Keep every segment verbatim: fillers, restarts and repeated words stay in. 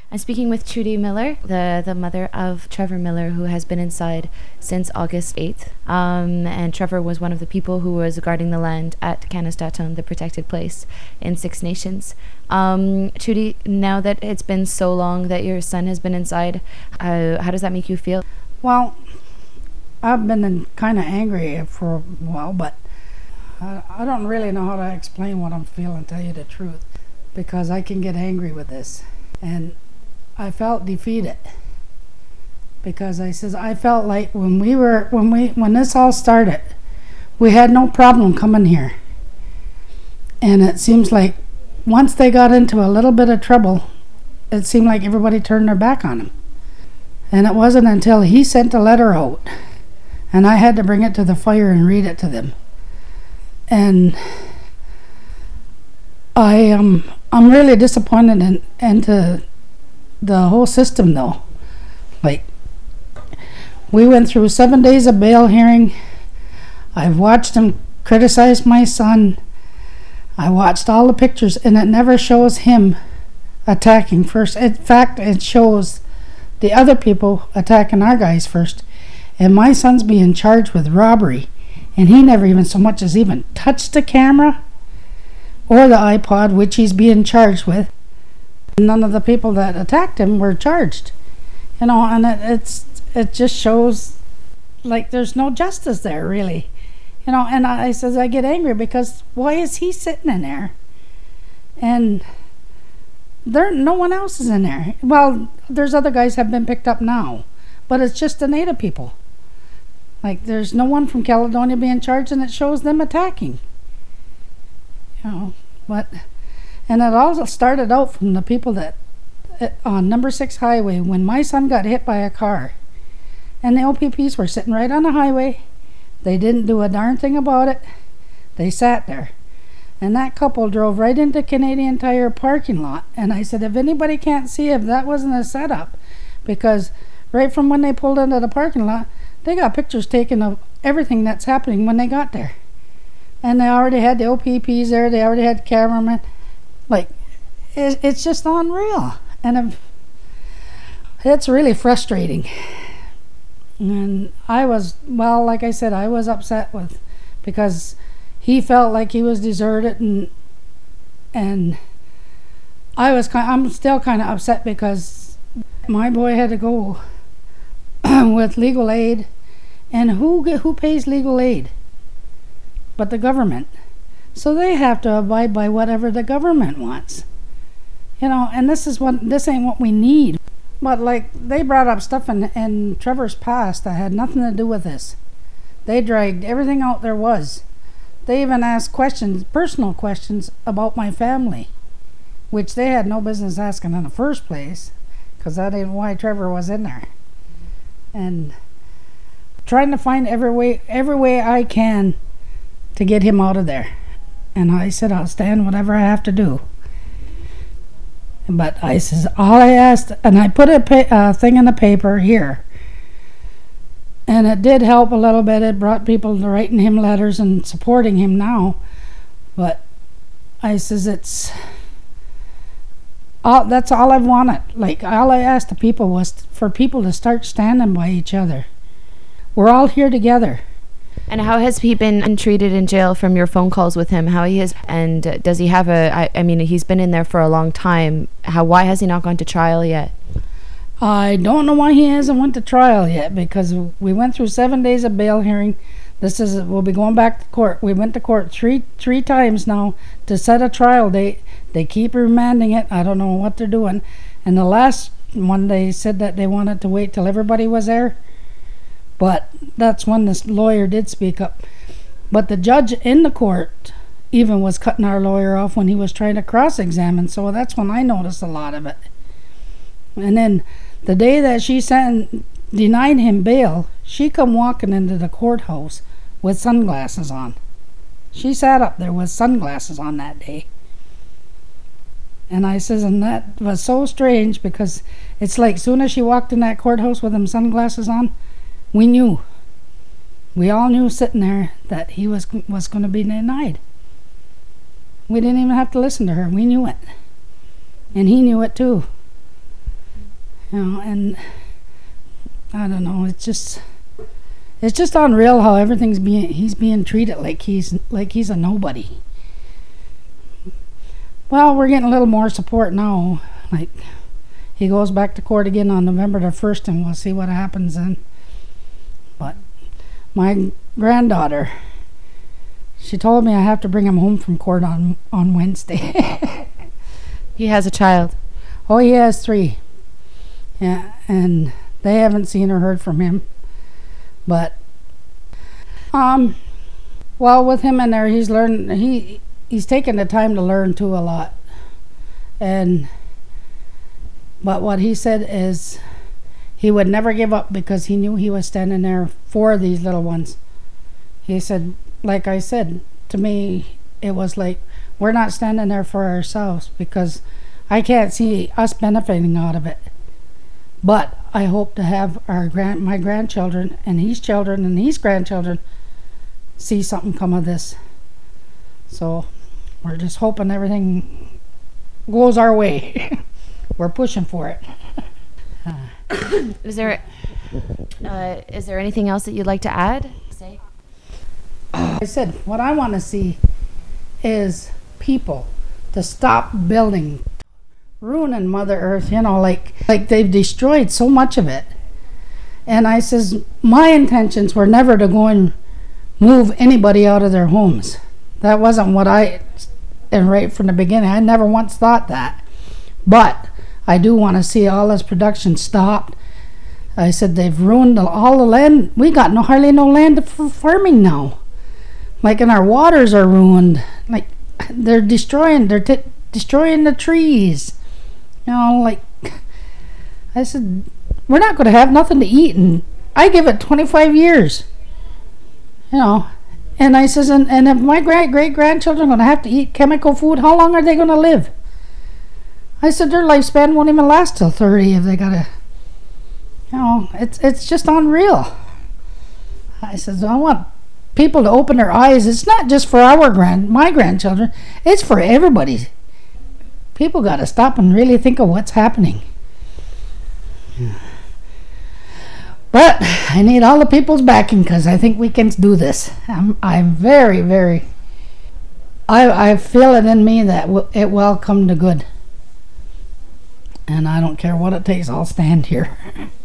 I'm speaking with Trudy Miller, the, the mother of Trevor Miller, who has been inside since August eighth. Um, and Trevor was one of the people who was guarding the land at Canistatown, the protected place in Six Nations. Um, Trudy, now that it's been so long that your son has been inside, uh, how does that make you feel? Well, I've been kind of angry for a while, but I, I don't really know how to explain what I'm feeling, tell you the truth, because I can get angry with this. And I felt defeated because I says I felt like when we were when we when this all started, we had no problem coming here. And it seems like once they got into a little bit of trouble, it seemed like everybody turned their back on him. And it wasn't until he sent a letter out and I had to bring it to the fire and read it to them. And I am um, I'm really disappointed in into the whole system though. Like, we went through seven days of bail hearing. I've watched him criticize my son. I watched all the pictures and it never shows him attacking first. In fact, it shows the other people attacking our guys first. And my son's being charged with robbery and he never even so much as even touched the camera or the iPod, which he's being charged with. None of the people that attacked him were charged, you know, and it, it's it just shows like there's no justice there, really, you know. And I, I says I get angry because why is he sitting in there, and there no one else is in there. Well, there's other guys have been picked up now, but it's just the Native people. Like, there's no one from Caledonia being charged, and it shows them attacking, you know, but. And it all started out from the people that, on number six highway, when my son got hit by a car. And the O P Ps were sitting right on the highway. They didn't do a darn thing about it. They sat there. And that couple drove right into Canadian Tire parking lot. And I said, if anybody can't see if that wasn't a setup, because right from when they pulled into the parking lot, they got pictures taken of everything that's happening when they got there. And they already had the O P Ps there. They already had cameramen. Like, it, it's just unreal. And I'm, it's really frustrating. And I was, well, like I said, I was upset with, because he felt like he was deserted, and and I was kind, I'm still kind of upset because my boy had to go with legal aid, and who who pays legal aid but the government? So they have to abide by whatever the government wants, you know. And this is what this ain't what we need. But like, they brought up stuff in, in Trevor's past that had nothing to do with this. They dragged everything out there was. They even asked questions, personal questions about my family, which they had no business asking in the first place, because that ain't why Trevor was in there. And trying to find every way, every way I can to get him out of there. And I said, I'll stand whatever I have to do. But I says, all I asked, and I put a pa- uh, thing in the paper here. And it did help a little bit. It brought people to writing him letters and supporting him now. But I says, it's, all, that's all I wanted. Like, all I asked the people was for people to start standing by each other. We're all here together. And how has he been treated in jail from your phone calls with him? How he is, and uh, does he have a, I, I mean, he's been in there for a long time. How, why has he not gone to trial yet? I don't know why he hasn't went to trial yet, because we went through seven days of bail hearing. This is, we'll be going back to court. We went to court three three times now to set a trial date. They keep remanding it. I don't know what they're doing. And the last one, they said that they wanted to wait till everybody was there. But that's when this lawyer did speak up. But the judge in the court even was cutting our lawyer off when he was trying to cross-examine. So that's when I noticed a lot of it. And then the day that she sent, denied him bail, she come walking into the courthouse with sunglasses on. She sat up there with sunglasses on that day. And I says, and that was so strange, because it's like soon as she walked in that courthouse with them sunglasses on, we knew. We all knew sitting there that he was was going to be denied. We didn't even have to listen to her. We knew it. And he knew it too. You know, and I don't know. It's just, it's just unreal how everything's being. He's being treated like he's like he's a nobody. Well, we're getting a little more support now. Like, he goes back to court again on November the first, and we'll see what happens then. But my granddaughter, she told me I have to bring him home from court on on Wednesday. He has a child. Oh, he has three. Yeah, and they haven't seen or heard from him. But, um, well, with him in there, he's learned, he, he's taken the time to learn too a lot. And, but what he said is he would never give up because he knew he was standing there for these little ones. He said, like I said, to me, it was like, we're not standing there for ourselves because I can't see us benefiting out of it. But I hope to have our grand, my grandchildren and his children and his grandchildren see something come of this. So we're just hoping everything goes our way. We're pushing for it. Uh, Is there uh, is there anything else that you'd like to add? Say. I said, what I want to see is people to stop building, ruining Mother Earth, you know, like like they've destroyed so much of it. And I says, my intentions were never to go and move anybody out of their homes. That wasn't what I, and right from the beginning, I never once thought that. But I do want to see all this production stopped. I said, they've ruined all the land. We got no hardly no land for farming now. Like, and our waters are ruined. Like, they're destroying, they're t- destroying the trees. You know, like, I said, we're not going to have nothing to eat. And I give it twenty-five years. You know, and I says, and, and if my great great grandchildren are going to have to eat chemical food, how long are they going to live? I said, their lifespan won't even last till thirty if they got to, you know, it's, it's just unreal. I says, I want people to open their eyes. It's not just for our grand, my grandchildren. It's for everybody. People got to stop and really think of what's happening. But I need all the people's backing because I think we can do this. I'm, I'm very, very. I, I feel it in me that w- it will come to good. And I don't care what it takes. I'll stand here.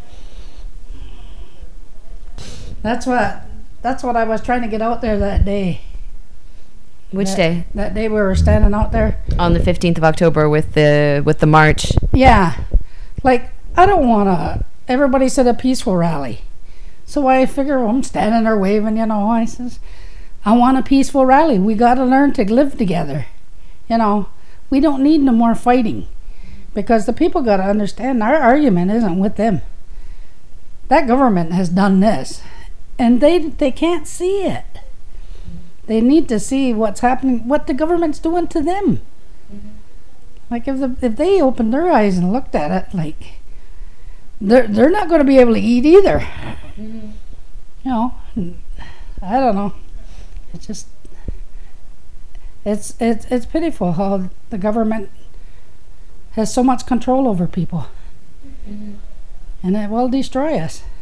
That's what. That's what I was trying to get out there that day. Which that, day? That day we were standing out there. On the fifteenth of October with the with the march. Yeah. Like, I don't want to... Everybody said a peaceful rally. So I figure, well, I'm standing there waving, you know. I says, I want a peaceful rally. We got to learn to live together. You know, we don't need no more fighting. Because the people got to understand our argument isn't with them. That government has done this. And they they can't see it. They need to see what's happening, what the government's doing to them. Mm-hmm. Like if the, if they opened their eyes and looked at it, like they're they're not going to be able to eat either. Mm-hmm. You know, I don't know. It's just it's it's it's pitiful how the government has so much control over people, mm-hmm. and it will destroy us.